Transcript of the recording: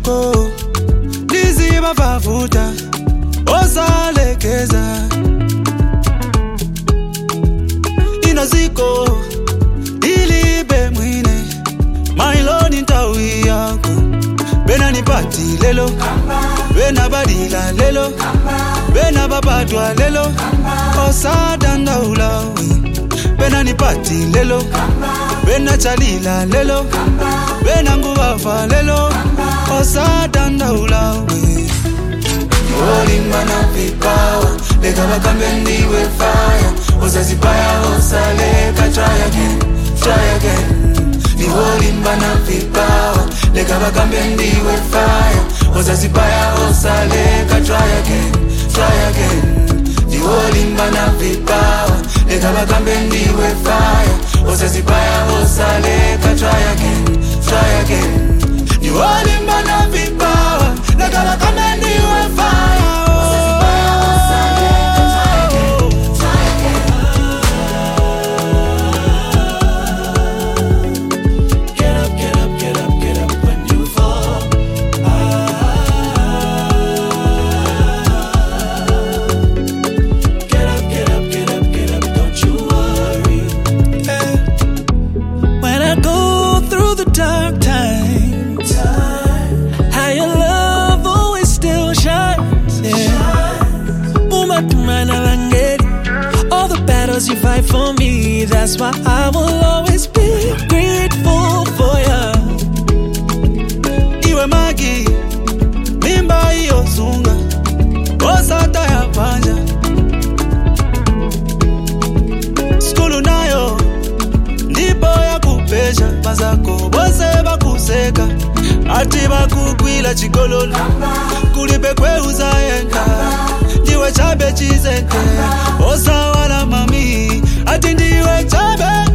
loko liziba bavuta osalekeza inaziko ilibe mwine mailoni ntawi yako bena nipati lelo bena badila lelo bena babadwa lelo osadanda ulawi bena nipati lelo bena chalila lelo bena ngubafa lelo osadanda ulawi Olimana vipawa leka bakambendiwe fire Ozazipaya osaleka try again Ni olimana vipawa leka bakambendiwe fire Ozazipaya osaleka try again Ni olimana vipawa leka bakambendiwe fire Ozazipaya osaleka try again Ni olimana vipawa leka bakambendiwe fire You fight for me, that's why I will always be grateful for you. Iwe magi, mimba iyo zunga, osata ya panja. Skulu nayo, ndipo ya kupesha, mazako bose bakuseka. Ati bakukwila chigololo, kulipe kwe uzayenga. Ndiwe chabe chizeke, osa wala mami, ati ndiwe chabe